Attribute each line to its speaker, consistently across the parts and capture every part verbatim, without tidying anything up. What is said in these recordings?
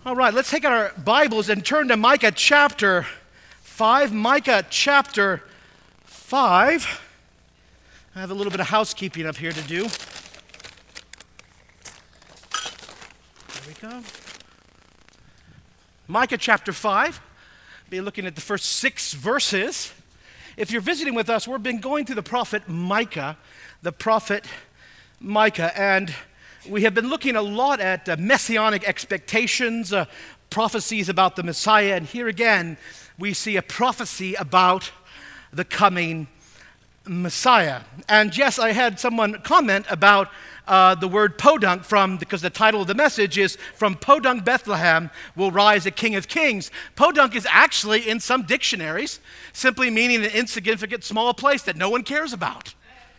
Speaker 1: All right, let's take out our Bibles and turn to Micah chapter five. Micah chapter five. I have a little bit of housekeeping up here to do. There we go. Micah chapter five. Be looking at the first six verses. If you're visiting with us, we've been going through the prophet Micah, the prophet Micah, and we have been looking a lot at uh, messianic expectations, uh, prophecies about the Messiah, and here again we see a prophecy about the coming Messiah. And yes, I had someone comment about uh, the word podunk from, because the title of the message is "From Podunk Bethlehem Will Rise a King of Kings." Podunk is actually in some dictionaries simply meaning an insignificant small place that no one cares about.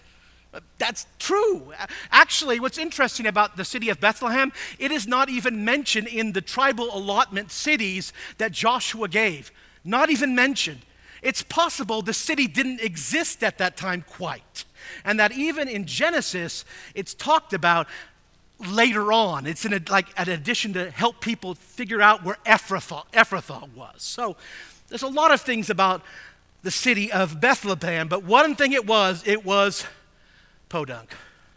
Speaker 1: That's true. Actually, what's interesting about the city of Bethlehem, it is not even mentioned in the tribal allotment cities that Joshua gave. Not even mentioned. It's possible the city didn't exist at that time quite. And that even in Genesis, it's talked about later on. It's in a, like an addition to help people figure out where Ephrathah, Ephrathah was. So there's a lot of things about the city of Bethlehem, but one thing it was, it was podunk.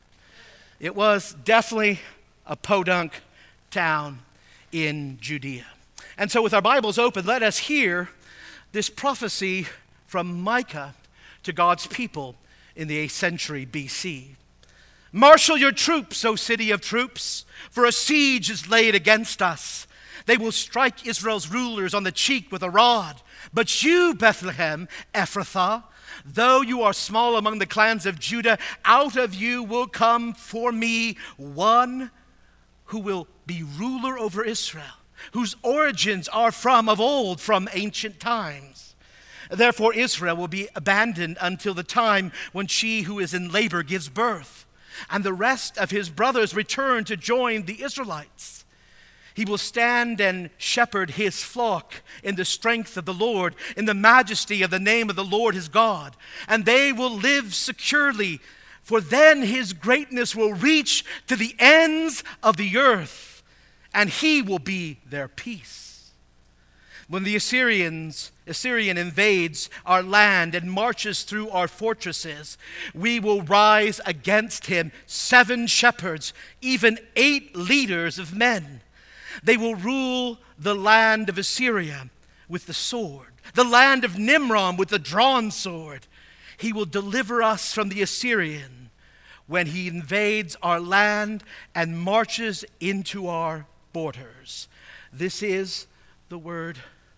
Speaker 1: It was definitely a podunk town in Judea. And so with our Bibles open, let us hear this prophecy from Micah to God's people in the eighth century B C. Marshal your troops, O city of troops, for a siege is laid against us. They will strike Israel's rulers on the cheek with a rod. But you, Bethlehem, Ephrathah, though you are small among the clans of Judah, out of you will come for me one who will be ruler over Israel, whose origins are from of old, from ancient times. Therefore Israel will be abandoned until the time when she who is in labor gives birth, and the rest of his brothers return to join the Israelites. He will stand and shepherd his flock in the strength of the Lord, in the majesty of the name of the Lord his God. And they will live securely, for then his greatness will reach to the ends of the earth, and he will be their peace. When the Assyrians, Assyrian invades our land and marches through our fortresses, we will rise against him seven shepherds, even eight leaders of men. They will rule the land of Assyria with the sword, the land of Nimron with the drawn sword. He will deliver us from the Assyrian when he invades our land and marches into our borders. This is the word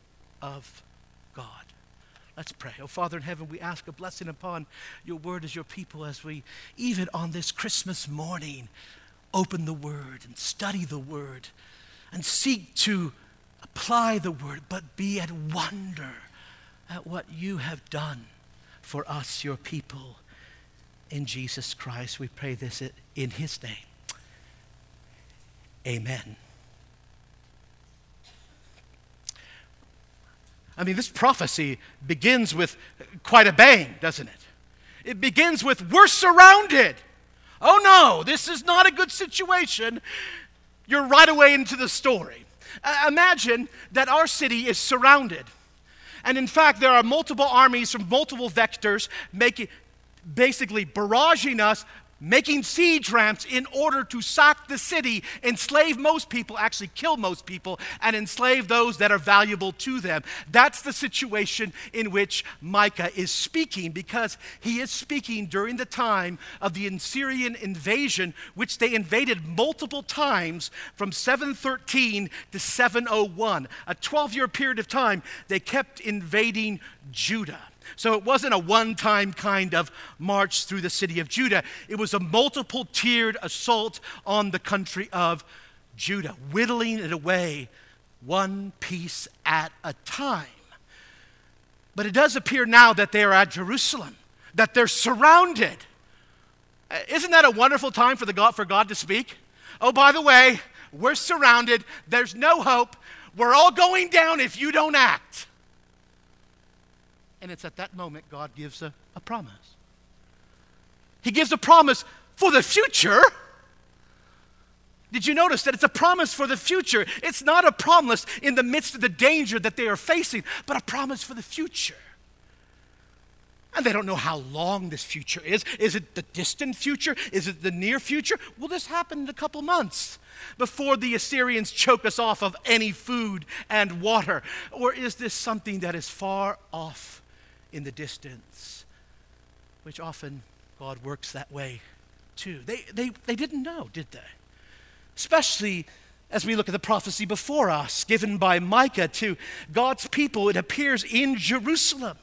Speaker 1: of God. Let's pray. Oh, Father in heaven, we ask a blessing upon your word as your people as we, even on this Christmas morning, open the word and study the word and seek to apply the word, but be at wonder at what you have done for us, your people. In Jesus Christ, we pray this in his name. Amen. I mean, this prophecy begins with quite a bang, doesn't it? It begins with, we're surrounded. Oh no, this is not a good situation. You're right away into the story. Uh, imagine that our city is surrounded. And in fact, there are multiple armies from multiple vectors making, basically barraging us, making siege ramps in order to sack the city, enslave most people, actually kill most people, and enslave those that are valuable to them. That's the situation in which Micah is speaking, because he is speaking during the time of the Assyrian invasion, which they invaded multiple times from seven thirteen to seven oh one. A twelve-year period of time, they kept invading Judah. So it wasn't a one-time kind of march through the city of Judah. It was a multiple-tiered assault on the country of Judah, whittling it away one piece at a time. But it does appear now that they are at Jerusalem, that they're surrounded. Isn't that a wonderful time for, the God, for God to speak? Oh, by the way, we're surrounded. There's no hope. We're all going down if you don't act. And it's at that moment God gives a, a promise. He gives a promise for the future, Did you notice that it's a promise for the future? It's not a promise in the midst of the danger that they are facing, but a promise for the future. And they don't know how long this future is. Is it the distant future? Is it the near future? Will this happen in a couple months before the Assyrians choke us off of any food and water? Or is this something that is far off in the distance? Which often God works that way too. They, they, they didn't know, did they? Especially as we look at the prophecy before us, given by Micah to God's people, it appears in Jerusalem.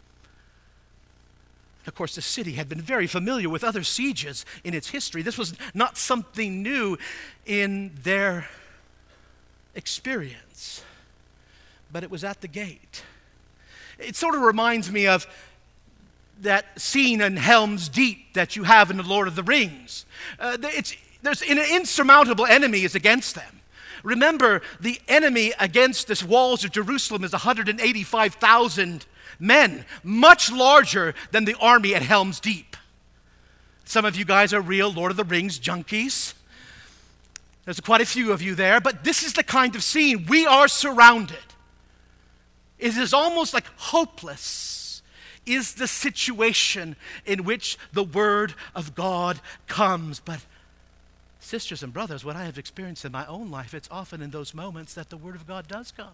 Speaker 1: Of course, the city had been very familiar with other sieges in its history. This was not something new in their experience, but it was at the gate. It sort of reminds me of that scene in Helm's Deep that you have in The Lord of the Rings. Uh, it's, there's an insurmountable enemy is against them. Remember, the enemy against the walls of Jerusalem is one hundred eighty-five thousand men, much larger than the army at Helm's Deep. Some of you guys are real Lord of the Rings junkies. There's quite a few of you there, but this is the kind of scene. We are surrounded. It is almost like hopeless is the situation in which the word of God comes. But sisters and brothers, what I have experienced in my own life, it's often in those moments that the word of God does come.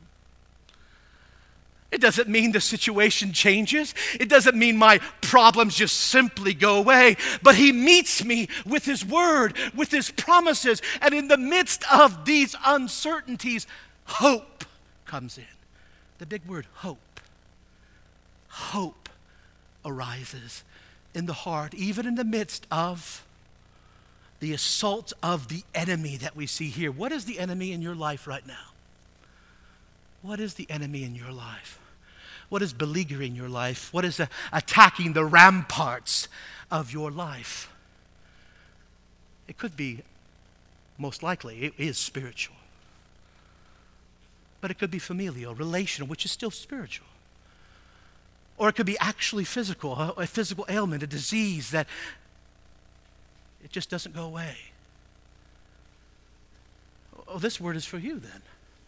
Speaker 1: It doesn't mean the situation changes. It doesn't mean my problems just simply go away. But he meets me with his word, with his promises. And in the midst of these uncertainties, hope comes in. The big word, hope. Hope arises in the heart, even in the midst of the assault of the enemy that we see here. What is the enemy in your life right now? What is the enemy in your life? What is beleaguering your life? What is uh, attacking the ramparts of your life? It could be, most likely, it is spiritual. But it could be familial, relational, which is still spiritual. Or it could be actually physical, a, a physical ailment, a disease that it just doesn't go away. Oh, this word is for you then.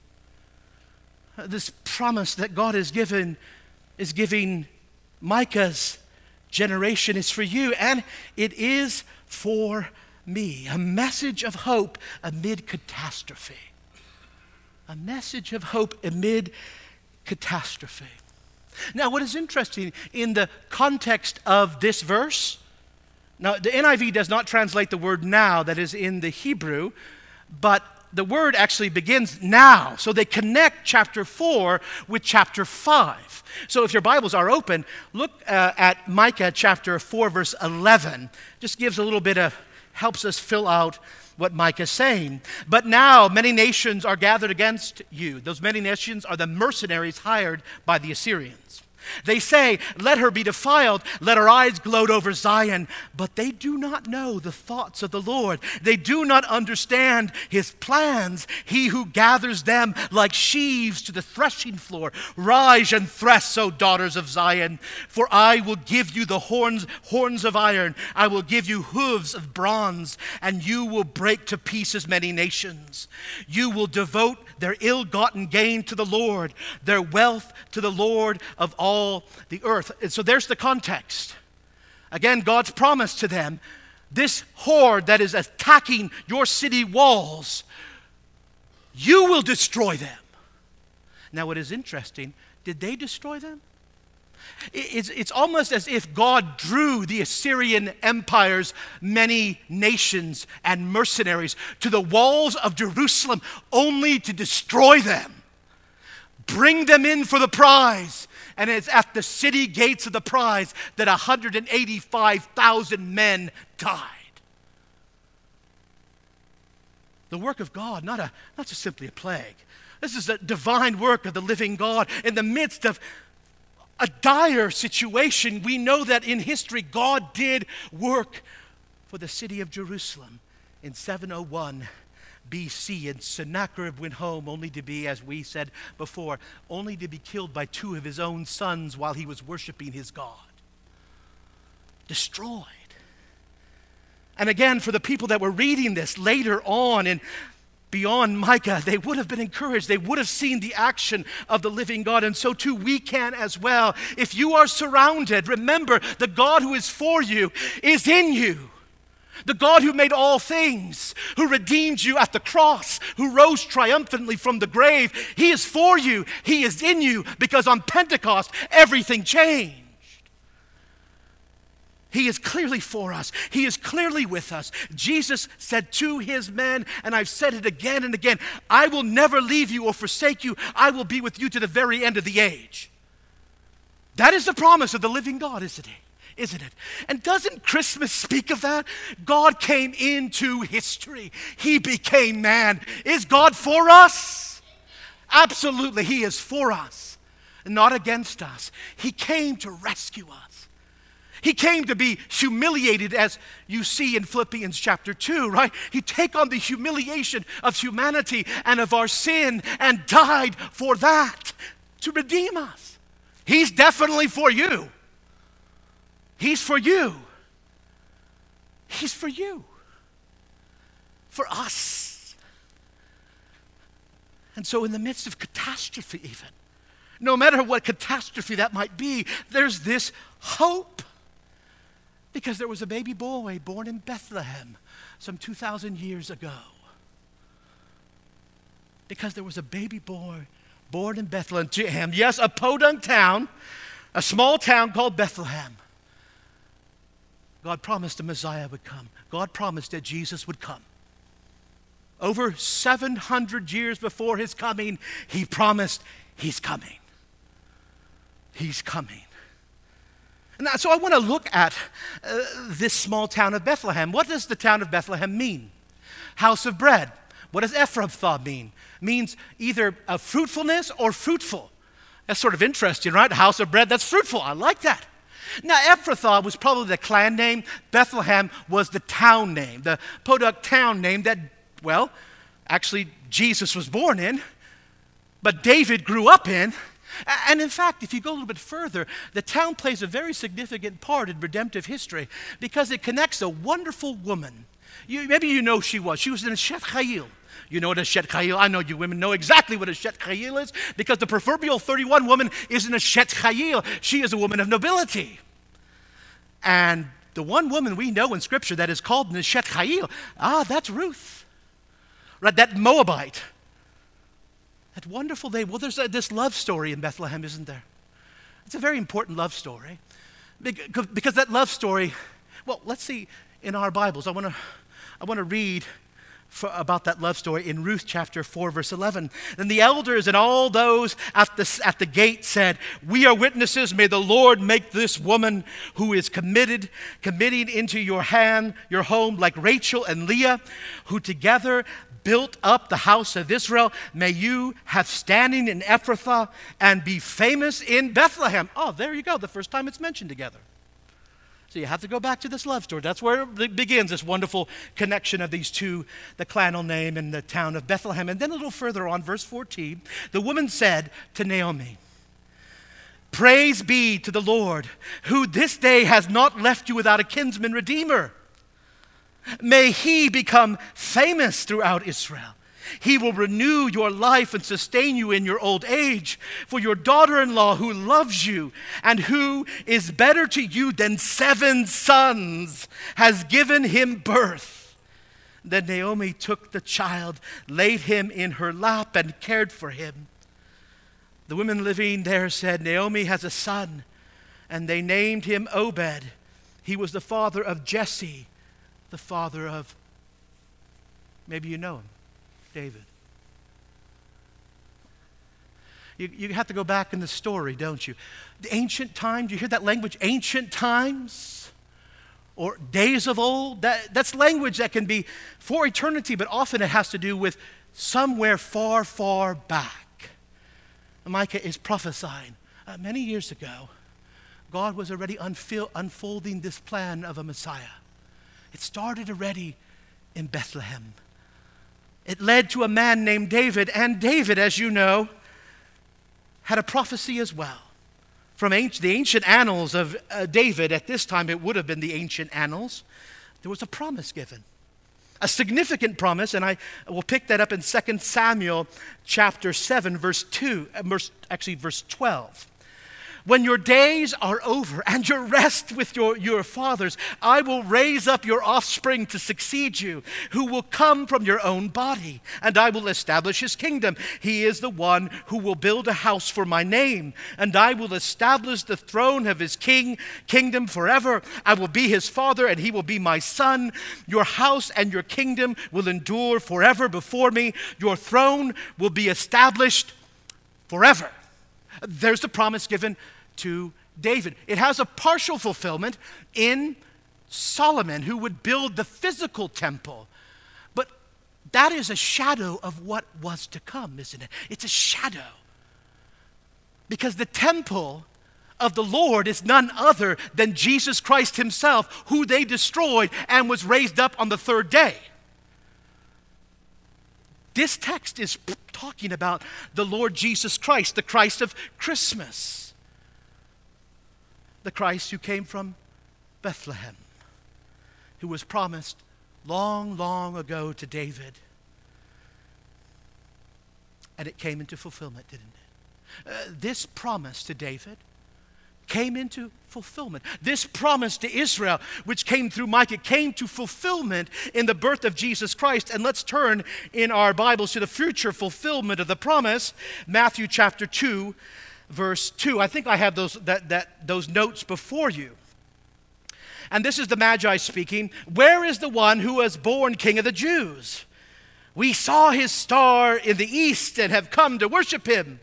Speaker 1: This promise that God has given is giving Micah's generation is for you, and it is for me. A message of hope amid catastrophe. A message of hope amid catastrophe. Now, what is interesting in the context of this verse, now the N I V does not translate the word now that is in the Hebrew, but the word actually begins now. So they connect chapter four with chapter five. So if your Bibles are open, look uh, at Micah chapter four, verse eleven. Just gives a little bit of, helps us fill out what Micah is saying. But now many nations are gathered against you. Those many nations are the mercenaries hired by the Assyrians. They say, let her be defiled, let her eyes gloat over Zion. But they do not know the thoughts of the Lord. They do not understand his plans. He who gathers them like sheaves to the threshing floor. Rise and thresh, O daughters of Zion. For I will give you the horns, horns of iron. I will give you hooves of bronze, and you will break to pieces many nations. You will devote their ill-gotten gain to the Lord, their wealth to the Lord of all the earth. And so there's the context. Again, God's promise to them, this horde that is attacking your city walls, you will destroy them. Now, what is interesting, did they destroy them? It's, it's almost as if God drew the Assyrian Empire's many nations and mercenaries to the walls of Jerusalem only to destroy them. Bring them in for the prize. And it's at the city gates of the prize that one hundred eighty-five thousand men died. The work of God, not, a, not just simply a plague. This is a divine work of the living God in the midst of a dire situation. We know that in history, God did work for the city of Jerusalem in seven oh one B C, and Sennacherib went home only to be, as we said before, only to be killed by two of his own sons while he was worshiping his God. Destroyed. And again, for the people that were reading this later on and beyond Micah, they would have been encouraged. They would have seen the action of the living God. And so too we can as well. If you are surrounded, remember the God who is for you is in you. The God who made all things, who redeemed you at the cross, who rose triumphantly from the grave, he is for you. He is in you, because on Pentecost, everything changed. He is clearly for us. He is clearly with us. Jesus said to his men, and I've said it again and again, I will never leave you or forsake you. I will be with you to the very end of the age. That is the promise of the living God, isn't it? Isn't it? And doesn't Christmas speak of that? God came into history. He became man. Is God for us? Absolutely, he is for us, not against us. He came to rescue us. He came to be humiliated, as you see in Philippians chapter two, right? He took on the humiliation of humanity and of our sin and died for that, to redeem us. He's definitely for you. He's for you. He's for you. For us. And so in the midst of catastrophe even, no matter what catastrophe that might be, there's this hope. Because there was a baby boy born in Bethlehem some two thousand years ago. Because there was a baby boy born in Bethlehem. Yes, a podunk town, a small town called Bethlehem. God promised a Messiah would come. God promised that Jesus would come. Over seven hundred years before his coming, he promised he's coming. He's coming. Now, so I want to look at uh, this small town of Bethlehem. What does the town of Bethlehem mean? House of bread. What does Ephrathah mean? Means either a fruitfulness or fruitful. That's sort of interesting, right? House of bread, that's fruitful. I like that. Now, Ephrathah was probably the clan name. Bethlehem was the town name, the podunk town name that, well, actually Jesus was born in, but David grew up in. And in fact, if you go a little bit further, the town plays a very significant part in redemptive history because it connects a wonderful woman. You, maybe you know who she was. She was in Eshet Chayil. You know what a Eshet Chayil? I know you women know exactly what a Eshet Chayil is because the proverbial thirty-one woman is an Eshet Chayil. She is a woman of nobility. And the one woman we know in Scripture that is called an Eshet Chayil, ah, that's Ruth. Right, that Moabite. That wonderful day. Well, there's a, this love story in Bethlehem, isn't there? It's a very important love story. Because, because that love story, well, let's see in our Bibles. I want to I want to read for, about that love story in Ruth chapter four, verse eleven. Then the elders and all those at the, at the gate said, we are witnesses. May the Lord make this woman who is committed, committing into your hand, your home, like Rachel and Leah, who together built up the house of Israel. May you have standing in Ephrathah and be famous in Bethlehem. Oh, there you go. The first time it's mentioned together. So you have to go back to this love story. That's where it begins, this wonderful connection of these two, the clanal name and the town of Bethlehem. And then a little further on, verse fourteen, the woman said to Naomi, praise be to the Lord, who this day has not left you without a kinsman redeemer. May he become famous throughout Israel. He will renew your life and sustain you in your old age. For your daughter-in-law who loves you and who is better to you than seven sons has given him birth. Then Naomi took the child, laid him in her lap, and cared for him. The women living there said, Naomi has a son, and they named him Obed. He was the father of Jesse, the father of, maybe you know him, David. You, you have to go back in the story, don't you? The ancient times, you hear that language, ancient times, or days of old. That, that's language that can be for eternity, but often it has to do with somewhere far, far back. Micah is prophesying. Uh, many years ago, God was already unfil- unfolding this plan of a Messiah. It started already in Bethlehem. It led to a man named David, and David, as you know, had a prophecy as well. From ancient, the ancient annals of uh, David, at this time it would have been the ancient annals. there was a promise given. A significant promise, and I will pick that up in Second Samuel chapter seven, verse two, verse, actually verse twelve. When your days are over and your rest with your, your fathers, I will raise up your offspring to succeed you, who will come from your own body, and I will establish his kingdom. He is the one who will build a house for my name, and I will establish the throne of his king kingdom forever. I will be his father, and he will be my son. Your house and your kingdom will endure forever before me. Your throne will be established forever. There's the promise given to David. It has a partial fulfillment in Solomon, who would build the physical temple. But that is a shadow of what was to come, isn't it? It's a shadow. Because the temple of the Lord is none other than Jesus Christ himself, who they destroyed and was raised up on the third day. This text is talking about the Lord Jesus Christ, the Christ of Christmas. The Christ who came from Bethlehem, who was promised long, long ago to David. And it came into fulfillment, didn't it? Uh, this promise to David came into fulfillment. This promise to Israel, which came through Micah, came to fulfillment in the birth of Jesus Christ. And let's turn in our Bibles to the future fulfillment of the promise, Matthew chapter two, verse two. I think I have those, that, that, those notes before you. And this is the Magi speaking. Where is the one who was born King of the Jews? We saw his star in the east and have come to worship him.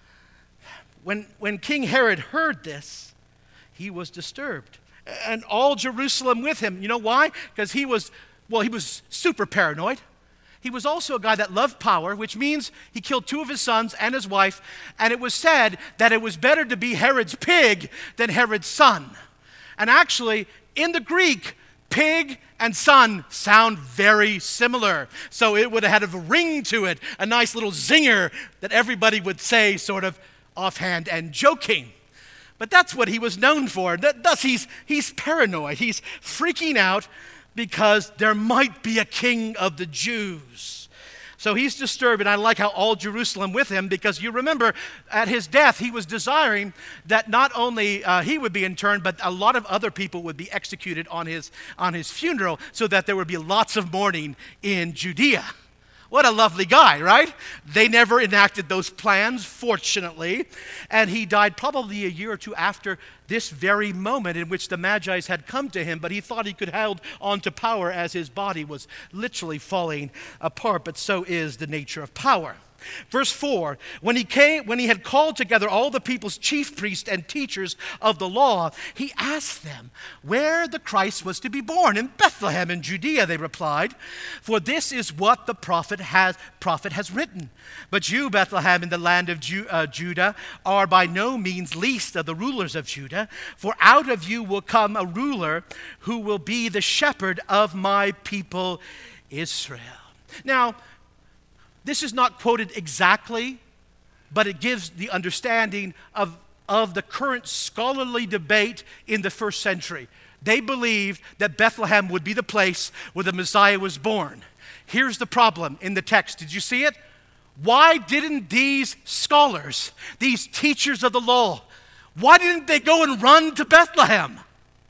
Speaker 1: When, when King Herod heard this, he was disturbed. And all Jerusalem with him. You know why? Because he was, well, he was super paranoid. He was also a guy that loved power, which means he killed two of his sons and his wife. And it was said that it was better to be Herod's pig than Herod's son. And actually, in the Greek, pig and son sound very similar. So it would have had a ring to it, a nice little zinger that everybody would say sort of offhand and joking. But that's what he was known for. Thus, he's, he's paranoid. He's freaking out because there might be a king of the Jews. So he's disturbed, and I like how all Jerusalem with him, because you remember at his death, he was desiring that not only uh, he would be interned, but a lot of other people would be executed on his, on his funeral, so that there would be lots of mourning in Judea. What a lovely guy, right? They never enacted those plans, fortunately. And he died probably a year or two after this very moment in which the Magi had come to him, but he thought he could hold on to power as his body was literally falling apart, but so is the nature of power. Verse four, when he came, when he had called together all the people's chief priests and teachers of the law, he asked them where the Christ was to be born. In Bethlehem in Judea, they replied, for this is what the prophet has, prophet has written. But you, Bethlehem, in the land of Ju- uh, Judah, are by no means least of the rulers of Judah, for out of you will come a ruler who will be the shepherd of my people Israel. Now, this is not quoted exactly, but it gives the understanding of, of the current scholarly debate in the first century. They believed that Bethlehem would be the place where the Messiah was born. Here's the problem in the text. Did you see it? Why didn't these scholars, these teachers of the law, why didn't they go and run to Bethlehem?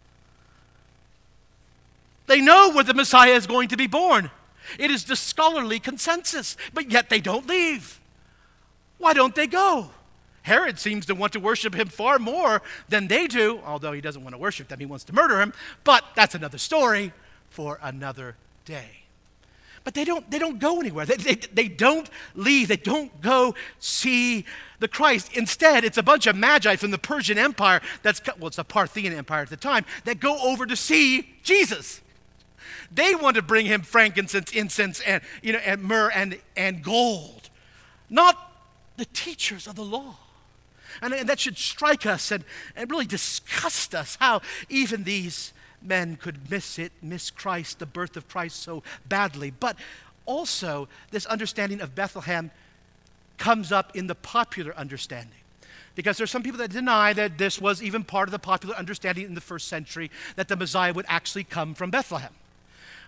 Speaker 1: They know where the Messiah is going to be born. It is the scholarly consensus, but yet they don't leave. Why don't they go? Herod seems to want to worship him far more than they do, although he doesn't want to worship them, he wants to murder him, but that's another story for another day. But they don't, they don't go anywhere. They, they, they don't leave. They don't go see the Christ. Instead, it's a bunch of magi from the Persian Empire, that's, well, it's the Parthian Empire at the time, that go over to see Jesus. They want to bring him frankincense, incense, and you know, and myrrh and, and gold, not the teachers of the law. And, and that should strike us and, and really disgust us how even these men could miss it, miss Christ, the birth of Christ so badly. But also, this understanding of Bethlehem comes up in the popular understanding. Because there's some people that deny that this was even part of the popular understanding in the first century, that the Messiah would actually come from Bethlehem.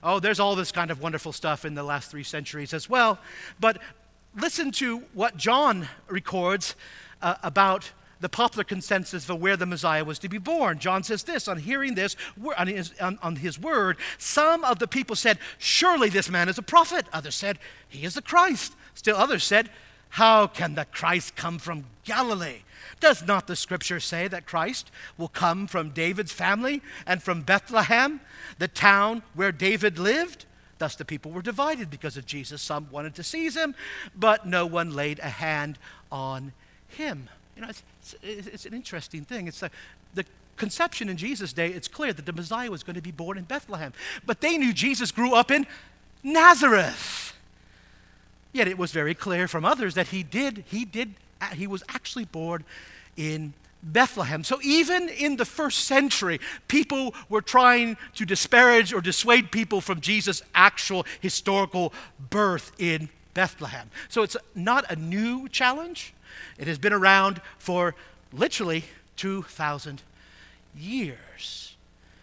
Speaker 1: Oh, there's all this kind of wonderful stuff in the last three centuries as well. But listen to what John records uh, about the popular consensus of where the Messiah was to be born. John says this, on hearing this, on his, on, on his word, some of the people said, surely this man is a prophet. Others said, he is the Christ. Still others said, how can the Christ come from Galilee? Does not the scripture say that Christ will come from David's family and from Bethlehem, the town where David lived? Thus the people were divided because of Jesus. Some wanted to seize him, but no one laid a hand on him. You know, it's, it's, it's an interesting thing. It's a, the conception in Jesus' day, it's clear that the Messiah was going to be born in Bethlehem. But they knew Jesus grew up in Nazareth. Yet it was very clear from others that he did, he did, he was actually born in Bethlehem. So even in the first century, people were trying to disparage or dissuade people from Jesus' actual historical birth in Bethlehem. So it's not a new challenge. It has been around for literally two thousand years.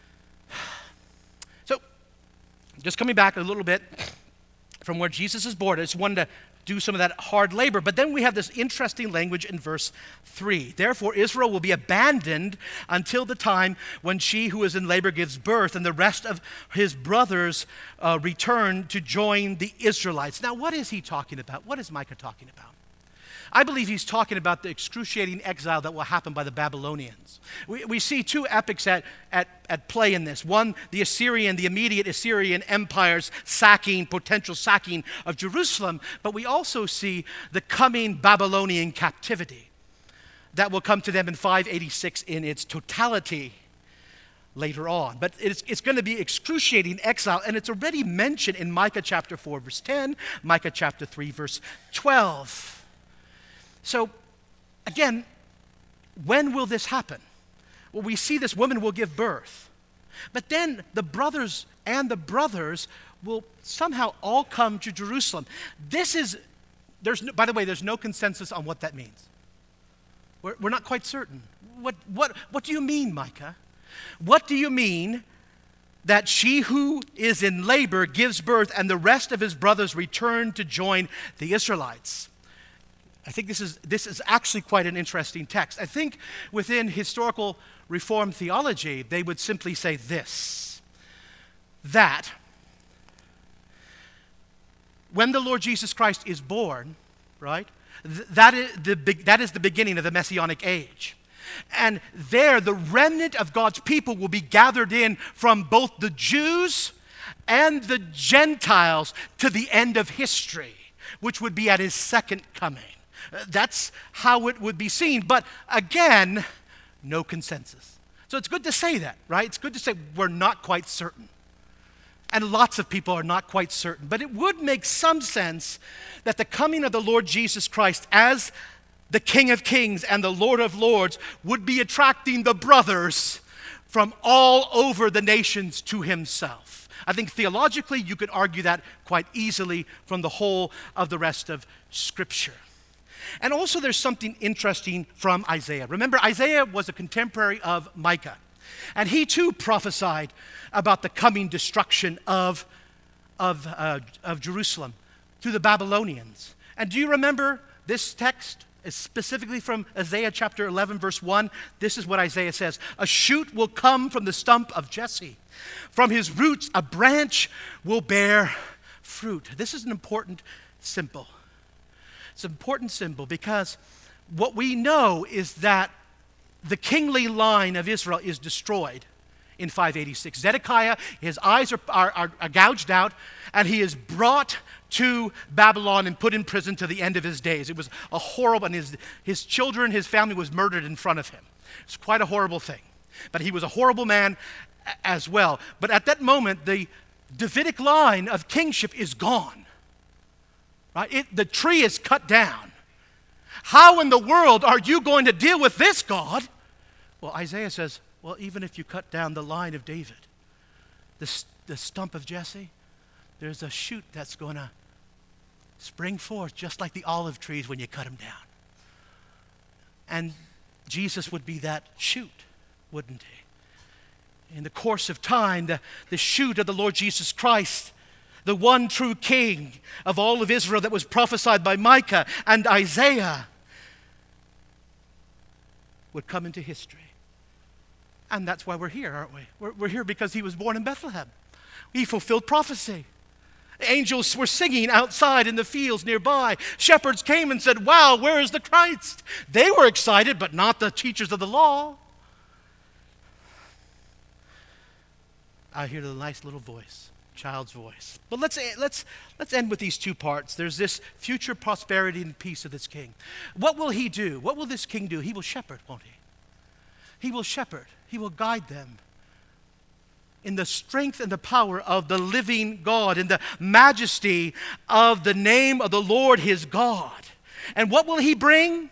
Speaker 1: So just coming back a little bit from where Jesus is born, I just wanted to do some of that hard labor. But then we have this interesting language in verse three. Therefore, Israel will be abandoned until the time when she who is in labor gives birth, and the rest of his brothers uh, return to join the Israelites. Now, what is he talking about? What is Micah talking about? I believe he's talking about the excruciating exile that will happen by the Babylonians. We, we see two epics at, at, at play in this. One, the Assyrian, the immediate Assyrian empire's sacking, potential sacking of Jerusalem, but we also see the coming Babylonian captivity that will come to them in five eighty-six in its totality later on. But it's, it's going to be excruciating exile, and it's already mentioned in Micah chapter four, verse ten, Micah chapter three, verse twelve. So, again, when will this happen? Well, we see this woman will give birth. But then the brothers and the brothers will somehow all come to Jerusalem. This is, there's no, by the way, there's no consensus on what that means. We're, we're not quite certain. What, what, what do you mean, Micah? What do you mean that she who is in labor gives birth and the rest of his brothers return to join the Israelites? I think this is, this is actually quite an interesting text. I think within historical Reformed theology, they would simply say this, that when the Lord Jesus Christ is born, right, th- that is the, be- that is the beginning of the Messianic age. And there, the remnant of God's people will be gathered in from both the Jews and the Gentiles to the end of history, which would be at his second coming. That's how it would be seen. But again, no consensus. So it's good to say that, right? It's good to say we're not quite certain. And lots of people are not quite certain. But it would make some sense that the coming of the Lord Jesus Christ as the King of Kings and the Lord of Lords would be attracting the brothers from all over the nations to himself. I think theologically you could argue that quite easily from the whole of the rest of Scripture. And also there's something interesting from Isaiah. Remember, Isaiah was a contemporary of Micah. And he too prophesied about the coming destruction of, of, uh, of Jerusalem through the Babylonians. And do you remember this text? It's specifically from Isaiah chapter eleven, verse one. This is what Isaiah says. A shoot will come from the stump of Jesse. From his roots, a branch will bear fruit. This is an important symbol. It's an important symbol because what we know is that the kingly line of Israel is destroyed in five eighty-six. Zedekiah, his eyes are, are, are, are gouged out, and he is brought to Babylon and put in prison to the end of his days. It was a horrible, and his, his children, his family was murdered in front of him. It's quite a horrible thing. But he was a horrible man as well. But at that moment, the Davidic line of kingship is gone. Right? It, the tree is cut down. How in the world are you going to deal with this, God? Well, Isaiah says, well, even if you cut down the line of David, the, the stump of Jesse, there's a shoot that's going to spring forth just like the olive trees when you cut them down. And Jesus would be that shoot, wouldn't he? in the course of time, the, the shoot of the Lord Jesus Christ, the one true king of all of Israel that was prophesied by Micah and Isaiah, would come into history. And that's why we're here, aren't we? We're, we're here because he was born in Bethlehem. He fulfilled prophecy. Angels were singing outside in the fields nearby. Shepherds came and said, wow, where is the Christ? They were excited, but not the teachers of the law. I hear the nice little voice, child's voice. But let's, let's, let's end with these two parts. There's this future prosperity and peace of this king. What will he do? What will this king do? He will shepherd, won't he? He will shepherd. He will guide them in the strength and the power of the living God, in the majesty of the name of the Lord his God. And what will he bring?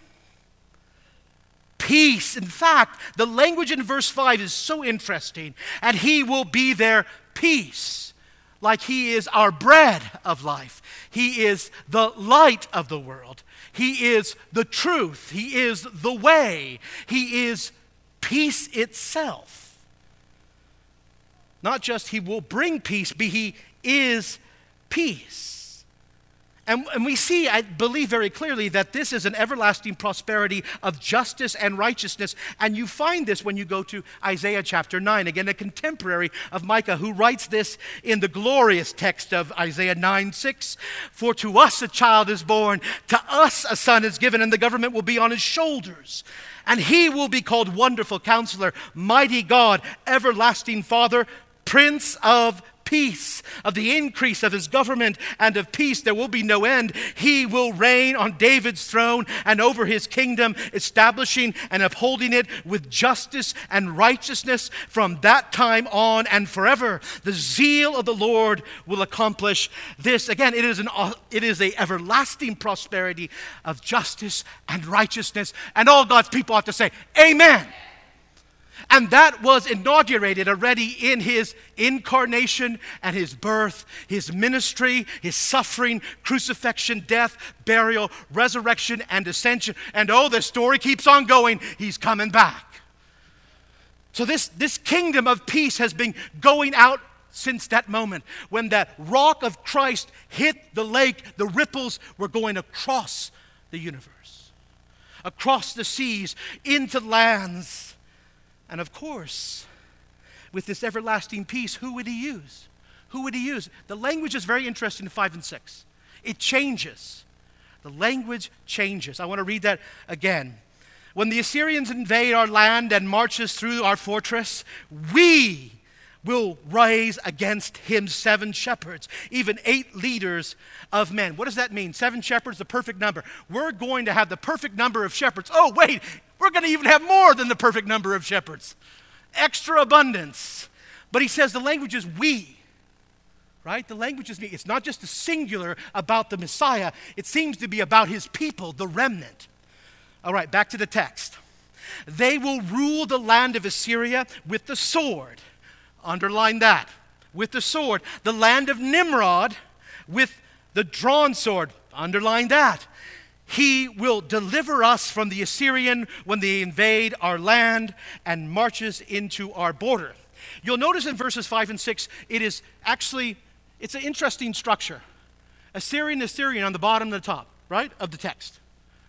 Speaker 1: Peace. In fact, the language in verse five is so interesting. And he will be their peace, like he is our bread of life. He is the light of the world. He is the truth. He is the way. He is peace itself. Not just he will bring peace, but he is peace. And, and we see, I believe very clearly, that this is an everlasting prosperity of justice and righteousness. And you find this when you go to Isaiah chapter nine. Again, a contemporary of Micah who writes this in the glorious text of Isaiah nine six. For to us a child is born, to us a son is given, and the government will be on his shoulders. And he will be called Wonderful Counselor, Mighty God, Everlasting Father, Prince of Peace. Of the increase of his government and of peace there will be no end. He will reign on David's throne and over his kingdom, establishing and upholding it with justice and righteousness from that time on and forever. The zeal of the Lord will accomplish this. Again, it is an it is a everlasting prosperity of justice and righteousness. And all God's people ought to say, Amen. And that was inaugurated already in his incarnation and his birth, his ministry, his suffering, crucifixion, death, burial, resurrection, and ascension. And oh, the story keeps on going. He's coming back. So this, this kingdom of peace has been going out since that moment. When that rock of Christ hit the lake, the ripples were going across the universe, across the seas, into lands. And of course, with this everlasting peace, who would he use? Who would he use? The language is very interesting in five and six. It changes. The language changes. I want to read that again. When the Assyrians invade our land and marches through our fortress, we will raise against him seven shepherds, even eight leaders of men. What does that mean? Seven shepherds, the perfect number. We're going to have the perfect number of shepherds. Oh, wait, we're going to even have more than the perfect number of shepherds. Extra abundance. But he says the language is we, right? The language is me. It's not just a singular about the Messiah. It seems to be about his people, the remnant. All right, back to the text. They will rule the land of Assyria with the sword. Underline that. With the sword. The land of Nimrod with the drawn sword. Underline that. He will deliver us from the Assyrian when they invade our land and marches into our border. You'll notice in verses five and six, it is actually, it's an interesting structure. Assyrian, Assyrian on the bottom and the top, right, of the text.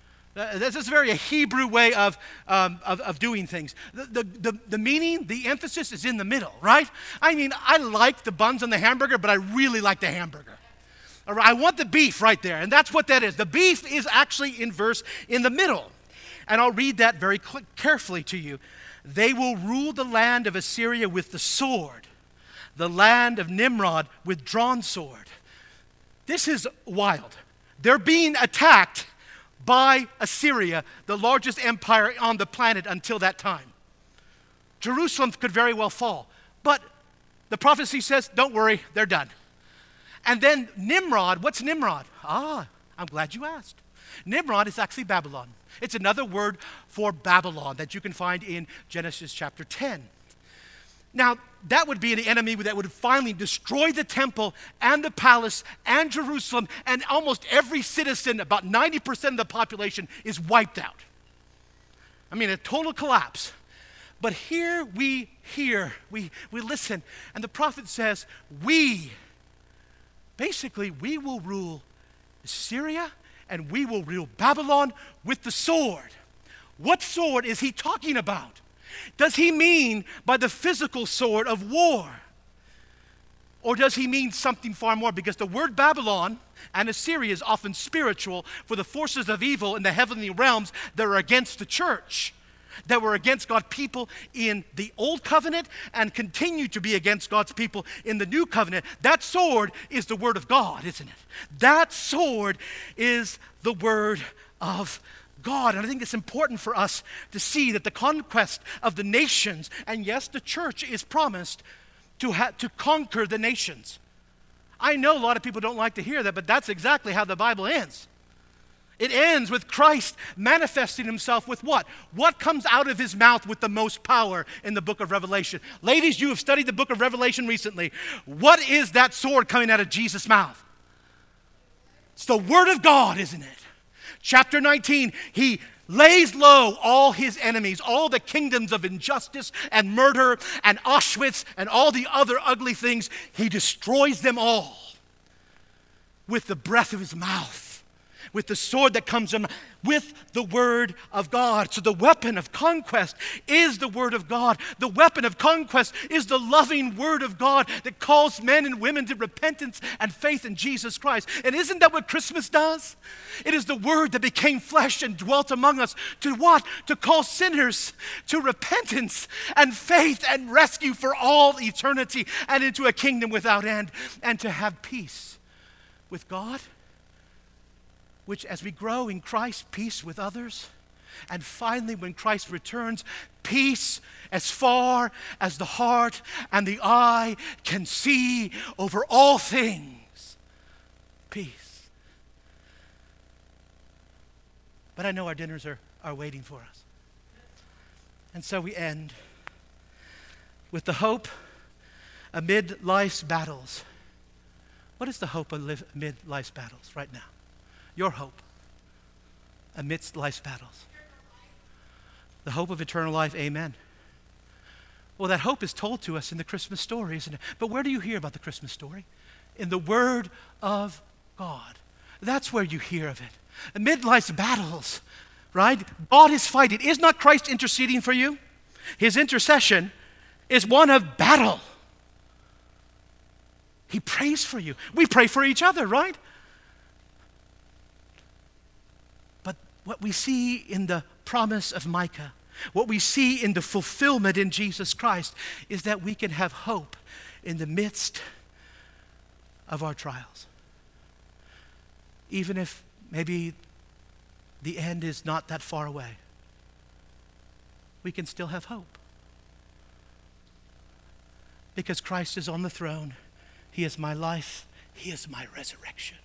Speaker 1: Uh, this is very a Hebrew way of, um, of, of doing things. The, the, the, the meaning, the emphasis is in the middle, right? I mean, I like the buns on the hamburger, but I really like the hamburger. All right, I want the beef right there, and that's what that is. The beef is actually in verse in the middle. And I'll read that very cl- carefully to you. They will rule the land of Assyria with the sword, the land of Nimrod with drawn sword. This is wild. They're being attacked by Assyria, the largest empire on the planet until that time. Jerusalem could very well fall. But the prophecy says, don't worry, they're done. And then Nimrod, what's Nimrod? Ah, I'm glad you asked. Nimrod is actually Babylon. It's another word for Babylon that you can find in Genesis chapter ten. Now, that would be the enemy that would finally destroy the temple and the palace and Jerusalem, and almost every citizen, about ninety percent of the population, is wiped out. I mean, a total collapse. But here we hear, we, we listen, and the prophet says, we, basically, we will rule Syria and we will rule Babylon with the sword. What sword is he talking about? Does he mean by the physical sword of war? Or does he mean something far more? Because the word Babylon and Assyria is often spiritual for the forces of evil in the heavenly realms that are against the church, that were against God's people in the old covenant and continue to be against God's people in the new covenant. That sword is the word of God, isn't it? That sword is the word of God. And I think it's important for us to see that the conquest of the nations, and yes, the church is promised to ha- to conquer the nations. I know a lot of people don't like to hear that, but that's exactly how the Bible ends. It ends with Christ manifesting himself with what? What comes out of his mouth with the most power in the book of Revelation? Ladies, you have studied the book of Revelation recently. What is that sword coming out of Jesus' mouth? It's the word of God, isn't it? Chapter nineteen, he lays low all his enemies, all the kingdoms of injustice and murder and Auschwitz and all the other ugly things. He destroys them all with the breath of his mouth, with the sword that comes in, with the word of God. So the weapon of conquest is the word of God. The weapon of conquest is the loving word of God that calls men and women to repentance and faith in Jesus Christ. And isn't that what Christmas does? It is the word that became flesh and dwelt among us to what? To call sinners to repentance and faith and rescue for all eternity and into a kingdom without end, and to have peace with God, which as we grow in Christ, peace with others. And finally, when Christ returns, peace as far as the heart and the eye can see over all things. Peace. But I know our dinners are, are waiting for us. And so we end with the hope amid life's battles. What is the hope amid life's battles right now? Your hope amidst life's battles. The hope of eternal life, amen. Well, that hope is told to us in the Christmas story, isn't it? But where do you hear about the Christmas story? In the Word of God. That's where you hear of it. Amid life's battles, right? God is fighting. Is not Christ interceding for you? His intercession is one of battle. He prays for you. We pray for each other, right? What we see in the promise of Micah, what we see in the fulfillment in Jesus Christ, is that we can have hope in the midst of our trials. Even if maybe the end is not that far away, we can still have hope. Because Christ is on the throne. He is my life. He is my resurrection.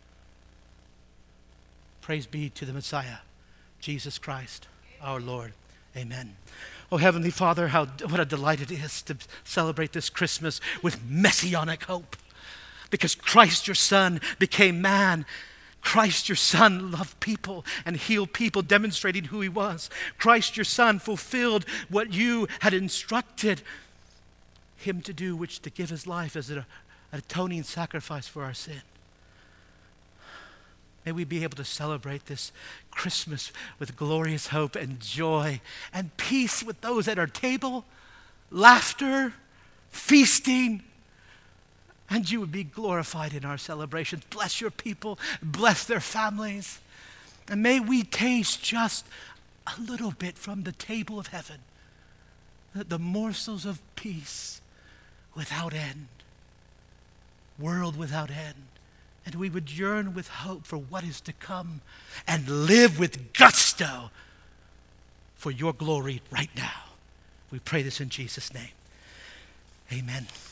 Speaker 1: Praise be to the Messiah, Jesus Christ, our Lord. Amen. Oh, Heavenly Father, how what a delight it is to celebrate this Christmas with messianic hope. Because Christ, your Son, became man. Christ, your Son, loved people and healed people, demonstrating who he was. Christ, your Son, fulfilled what you had instructed him to do, which to give his life as an atoning sacrifice for our sin. May we be able to celebrate this Christmas with glorious hope and joy and peace with those at our table, laughter, feasting, and you would be glorified in our celebrations. Bless your people, bless their families, and may we taste just a little bit from the table of heaven, the, the morsels of peace without end, world without end. And we would yearn with hope for what is to come and live with gusto for your glory right now. We pray this in Jesus' name. Amen.